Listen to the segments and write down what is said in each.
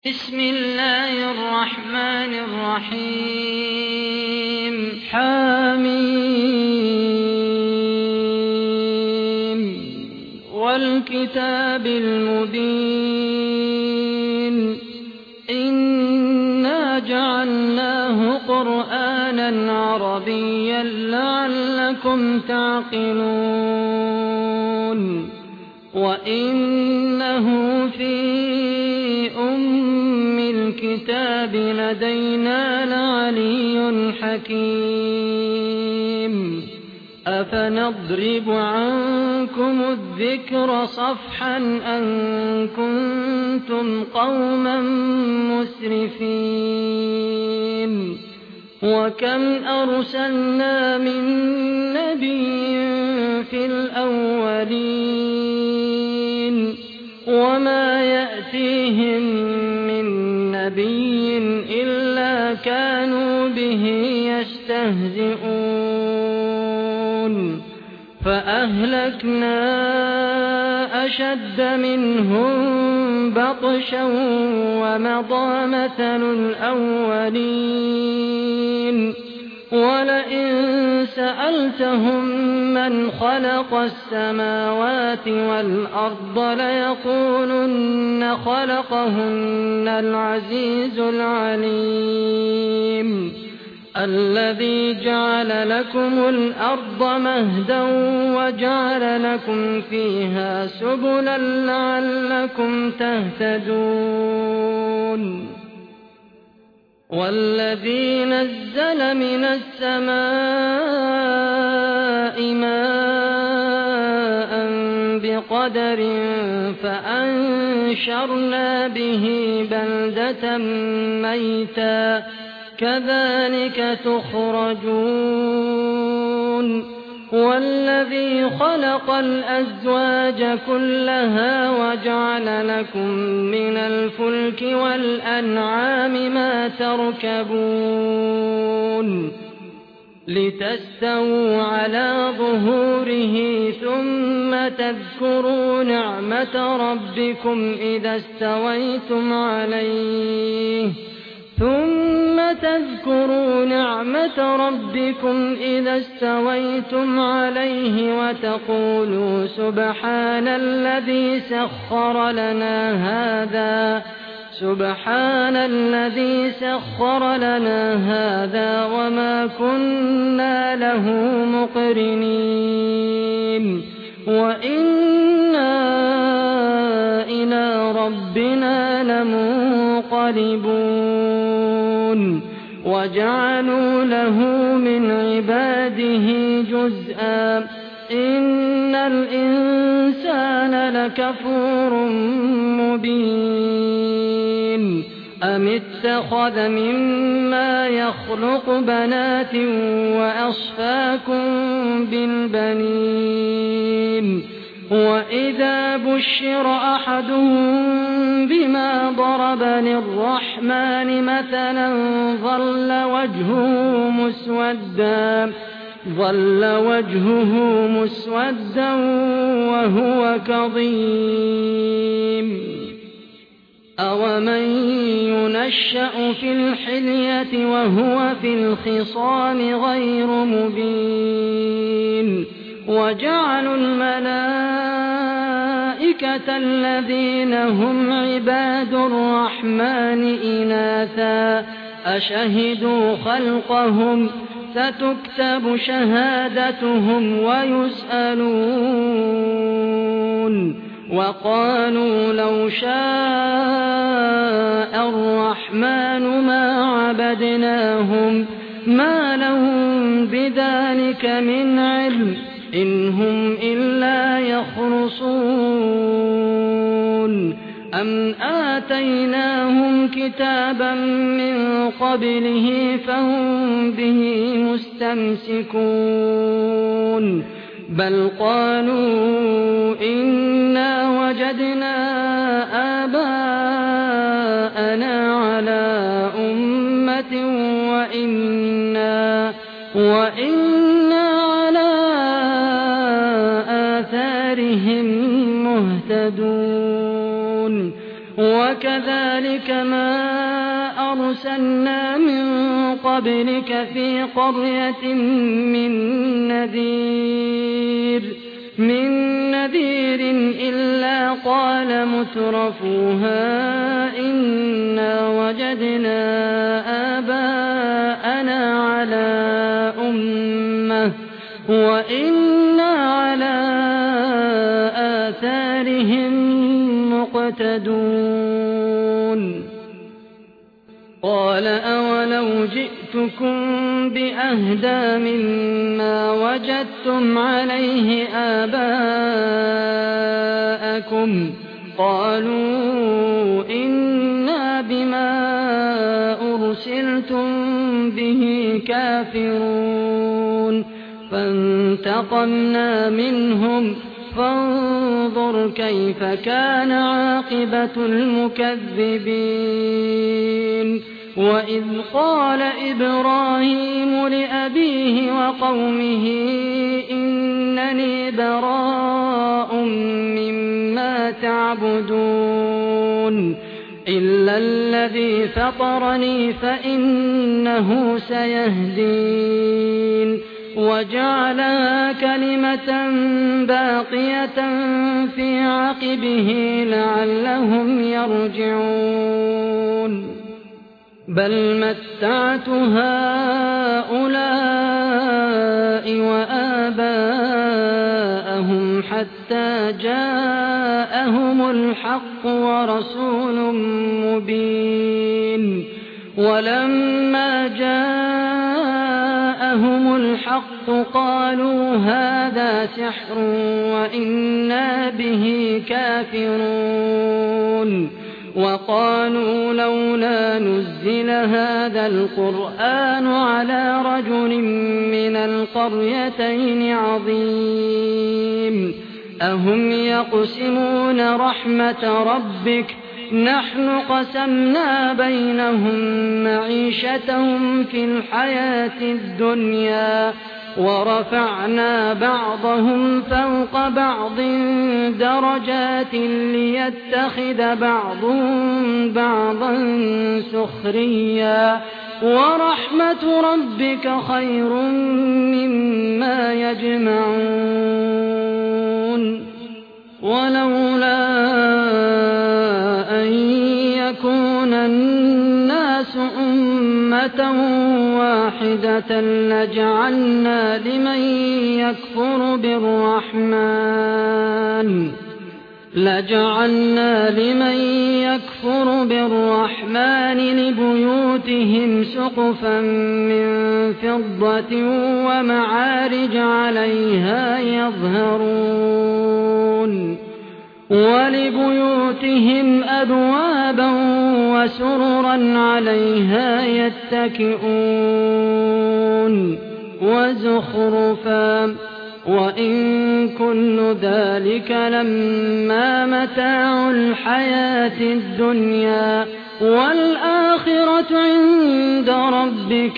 بسم الله الرحمن الرحيم حميم والكتاب المبين إنا جعلناه قرآنا عربيا لعلكم تعقلون وإنه في الكتاب لدينا لعلي حكيم أفنضرب عنكم الذكر صفحا أن كنتم قوما مسرفين وكم أرسلنا من نبي في الأولين وما يأتيهم من نبي إلا كانوا به يستهزئون فأهلكنا أشد منهم بطشا ومضى مثل الأولين ولئن سألتهم من خلق السماوات والأرض ليقولن خلقهن العزيز العليم الذي جعل لكم الأرض مهدا وجعل لكم فيها سبلا لعلكم تهتدون والذي نزل من السماء ماء بقدر فأنشرنا به بلدة ميتا كذلك تخرجون والذي خلق الأزواج كلها وجعل لكم من الفلك والأنعام ما تركبون لتستووا على ظهوره ثم تذكروا نعمة ربكم إذا استويتم عليه وتقولوا سبحان الذي سخر لنا هذا وما كنا له مقرنين وإنا إلى ربنا لمنقلبون وجعلوا له من عباده جزءا إن الإنسان لكفور مبين أم اتخذ مما يخلق بنات وأصفاكم بالبنين وإذا بشر أحدهم بما ضرب للرحمن مثلا ظل وجهه مسودا وهو كظيم أومن ينشأ في الحلية وهو في الخصام غير مبين وجعلوا الملائكة الذين هم عباد الرحمن إناثا أشهدوا خلقهم ستكتب شهادتهم ويسألون وقالوا لو شاء الرحمن ما عبدناهم ما لهم بذلك من علم إن هم إلا يخرصون أم آتيناهم كتابا من قبله فهم به مستمسكون بل قالوا إنا وجدنا آباءنا على أمة وإنا على آثارهم مهتدون وكذلك ما أرسلنا من قبلك في قرية من نذير إلا قال مترفوها إنا وجدنا آباءنا على أمة وإنا على آثارهم مقتدون قال أولو جئتكم بأهدى مما وجدتم عليه آباءكم قالوا إنا بما أرسلتم به كافرون فانتقمنا منهم فانظر كيف كان عاقبة المكذبين وإذ قال إبراهيم لأبيه وقومه إنني براء مما تعبدون إلا الذي فطرني فإنه سيهدين وجعلها كلمة باقية في عقبه لعلهم يرجعون بل متعت هؤلاء وآباءهم حتى جاءهم الحق ورسول مبين ولما جاءهم الحق قالوا هذا سحر وإنا به كافرون وقالوا لولا نزل هذا القرآن على رجل من القريتين عظيم أهم يقسمون رحمة ربك نحن قسمنا بينهم معيشتهم في الحياة الدنيا ورفعنا بعضهم فوق بعض درجات ليتخذ بعضهم بعضا سخريا ورحمة ربك خير مما يجمعون ولولا أن يكون الناس أمة واحدة لجعلنا لمن يكفر بالرحمن لبيوتهم سقفا من فضة ومعارج عليها يظهرون ولبيوتهم أبوابا وسررا عليها يتكئون وزخرفا وإن كل ذلك لما متاع الحياة الدنيا والآخرة عند ربك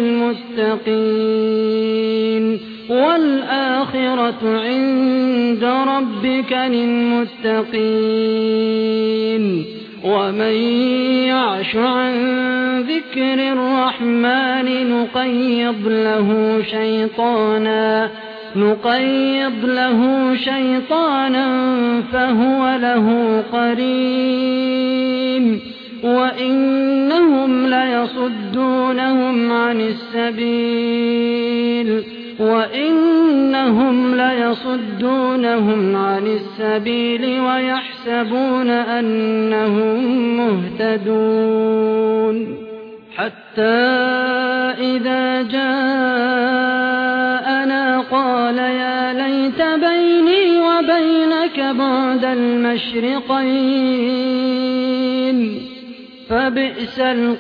للمتقين ومن يعش عن ذكر الرحمن نقيض له شيطانا فهو له قرين وإنهم ليصدونهم عن السبيل ويحسبون أنهم مهتدون حتى إذا جاءنا قال يا ليت بيني وبينك بعد المشرقين فبئس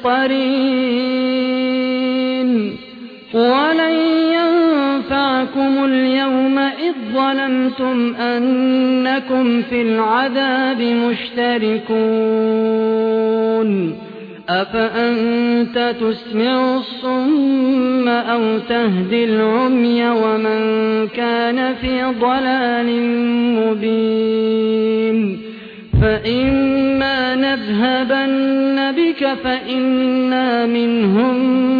القرين ولن ينفعكم اليوم إذ ظلمتم أنكم في العذاب مشتركون أفأنت تسمع الصم أو تهدي العمي ومن كان في ضلال مبين فإما نذهبن بك فإنا منهم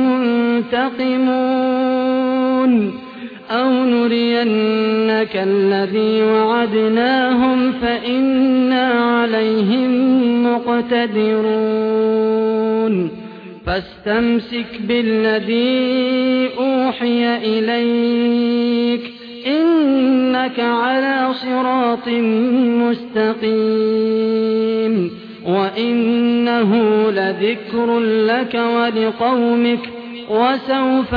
منتقمون أو نرينك الذي وعدناهم فإنا عليهم مقتدرون فاستمسك بالذي أوحي إليك إنك على صراط مستقيم وإنه لذكر لك ولقومك وسوف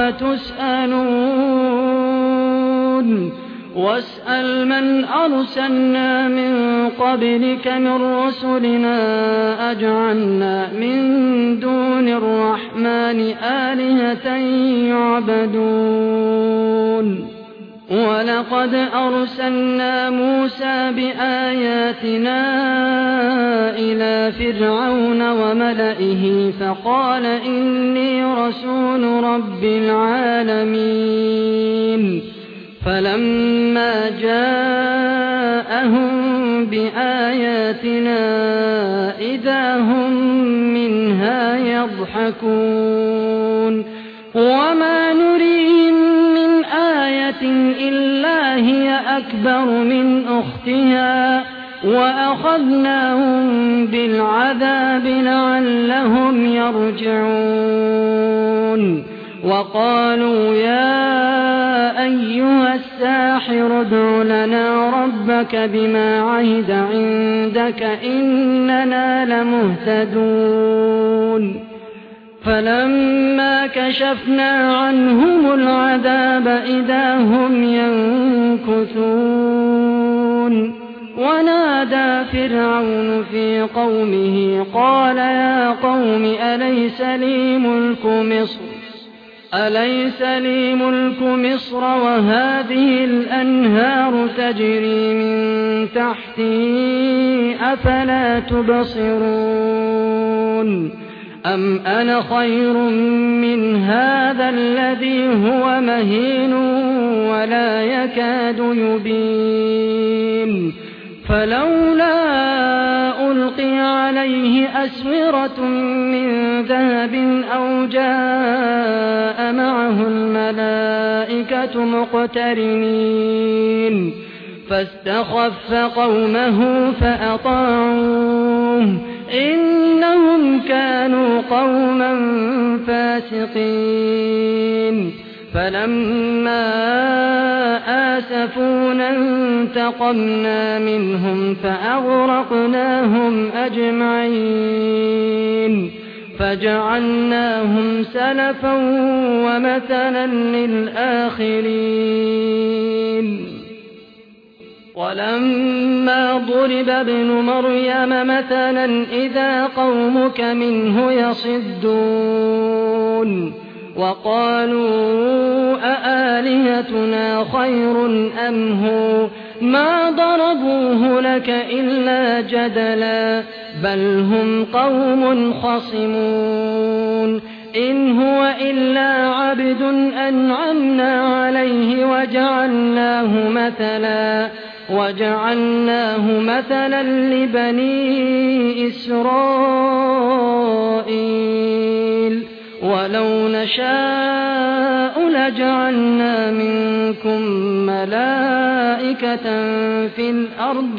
تسألون واسأل من أرسلنا من قبلك من رسلنا أجعلنا من دون الرحمن آلهة يعبدون ولقد أرسلنا موسى بآياتنا إلى فرعون وملئه فقال إني رسول رب العالمين فلما جاءهم بآياتنا إذا هم منها يضحكون وما نريهم من آية إلا هي أكبر من أختها وأخذناهم بالعذاب لعلهم يرجعون وقالوا يا أيها الساحر ادع لنا ربك بما عهد عندك إننا لمهتدون فلما كشفنا عنهم العذاب إذا هم ينكثون ونادى فرعون في قومه قال يا قوم أليس لي ملك مصر وهذه الأنهار تجري من تحتي أفلا تبصرون أم أنا خير من هذا الذي هو مهين ولا يكاد يبين فلولا ألقي عليه أسورة من ذهب أو جاء معه الملائكة مقترنين فاستخف قومه فأطاعوه إنهم كانوا قوما فاسقين فلما آسفونا انتقمنا منهم فأغرقناهم أجمعين فجعلناهم سلفا ومثلا للآخرين ولما ضرب ابن مريم مثلا إذا قومك منه يصدون وقالوا أآلهتنا خير أم هو ما ضربوه لك إلا جدلا بل هم قوم خصمون إن هو إلا عبد أنعمنا عليه وجعلناه مثلا لبني إسرائيل ولو نشاء لجعلنا منكم ملائكة في الأرض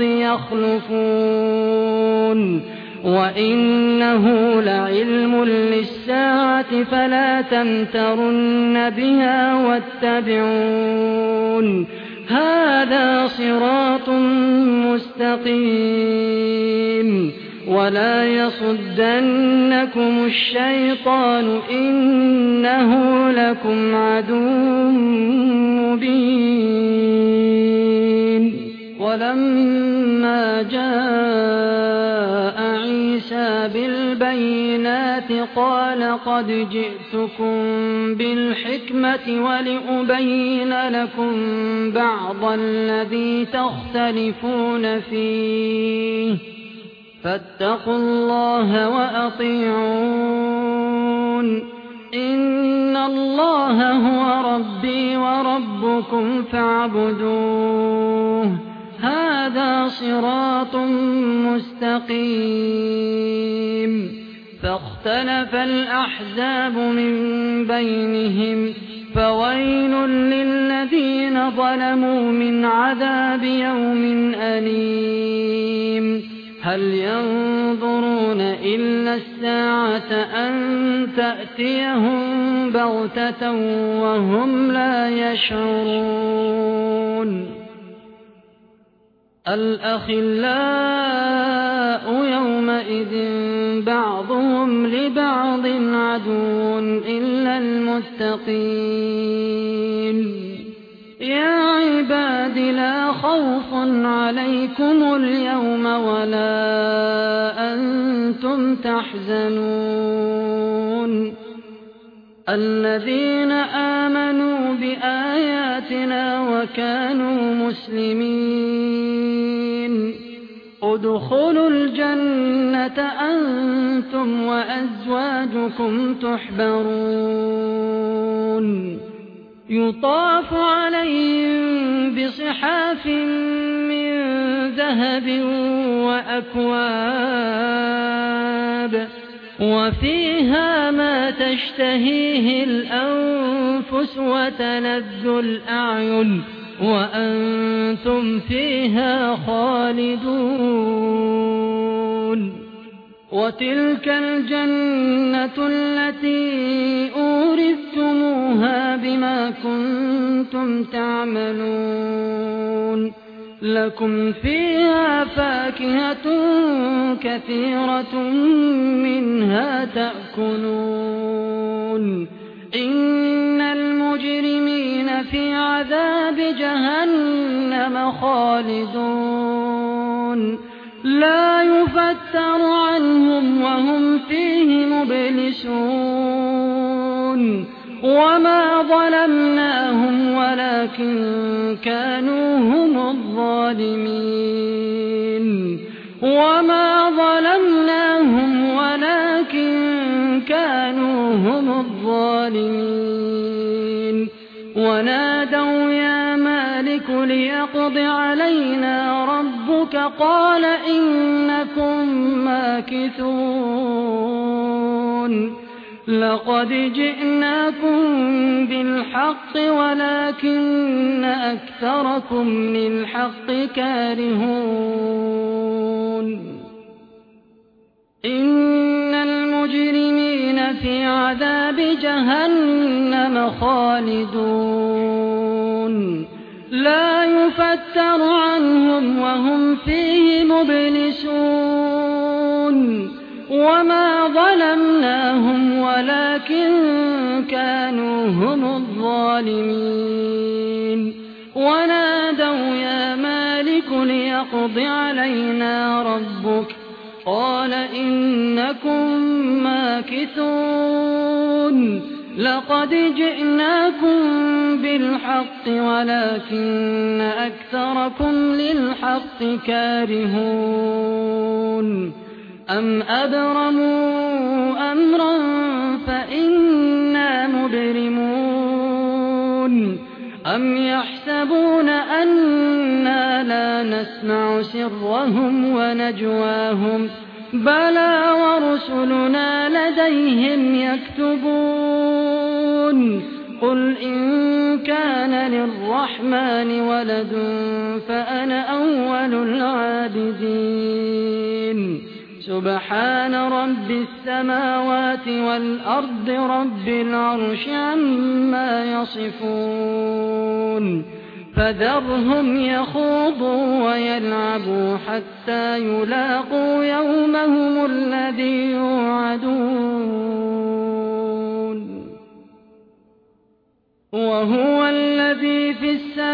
يخلفون وإنه لعلم للساعة فلا تمترن بها واتبعون هذا صراط مستقيم ولا يصدنكم الشيطان إنه لكم عدو مبين ولما جاء عيسى بالبينات قال قد جئتكم بالحكمة ولأبين لكم بعض الذي تختلفون فيه فاتقوا الله وأطيعون إن الله هو ربي وربكم فاعبدوه هذا صراط مستقيم فاختلف الأحزاب من بينهم فويل للذين ظلموا من عذاب يوم أليم هل ينظرون إلا الساعة أن تأتيهم بغتة وهم لا يشعرون الأخلاء يومئذ بعضهم لبعض عدو إلا المتقين يا عباد لا خوف عليكم اليوم ولا أنتم تحزنون الذين آمنوا بآياتنا وكانوا مسلمين ادخلوا الجنة أنتم وأزواجكم تحبرون يطاف عليهم بصحاف من ذهب وأكواب وفيها ما تشتهيه الأنفس وتلذ الأعين وأنتم فيها خالدون وتلك الجنة التي أورثتموها بما كنتم تعملون لكم فيها فاكهة كثيرة منها تأكلون إن المجرمين في عذاب جهنم خالدون لا يفتر عنهم وهم فيه مبلسون وما ظلمناهم ولكن كانوا هم الظالمين وما ظلمناهم ولكن كانوا هم الظالمين ونادوا يا مالك ليقض علينا ربك قال إنكم ماكثون لقد جئناكم بالحق ولكن أكثركم للحق كارهون إن المجرمين في عذاب جهنم خالدون لا يفتر عنهم وهم فيه مبلسون وما ظلمناهم ولكن كانوا هم الظالمين ونادوا يا مالك ليقض علينا ربك قال إنكم ماكثون لقد جئناكم بالحق ولكن أكثركم للحق كارهون أم أبرموا أمرا فإنا مبرمون أم يحسبون أنا لا نسمع سرهم ونجواهم بلى ورسلنا لديهم يكتبون قل إن كان للرحمن ولد فأنا أول العابدين سبحان رب السماوات والأرض رب العرش عما يصفون فذرهم يخوضوا ويلعبوا حتى يلاقوا يومهم الذي يوعدون وهو الذي في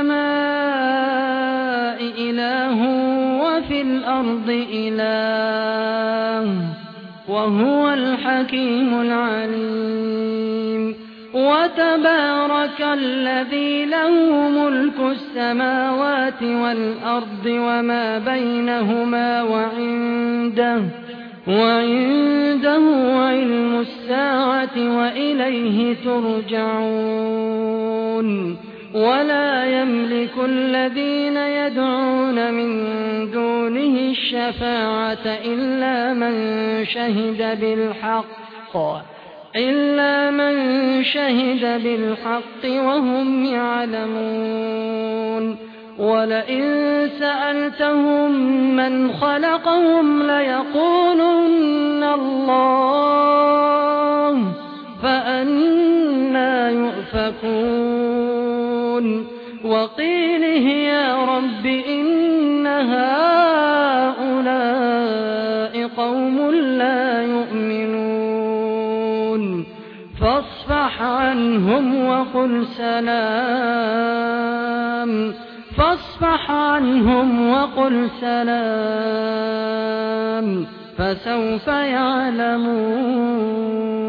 السماء إله وفي الأرض إله وهو الحكيم العليم وتبارك الذي له ملك السماوات والأرض وما بينهما وعنده علم الساعة وإليه ترجعون ولا يملك الذين يدعون من دونه الشفاعة إلا من شهد بالحق وهم يعلمون ولئن سألتهم من خلقهم ليقولن الله فأنى يؤفكون وقيله يا رب إن هؤلاء قوم لا يؤمنون فاصفح عنهم وقل سلام فسوف يعلمون.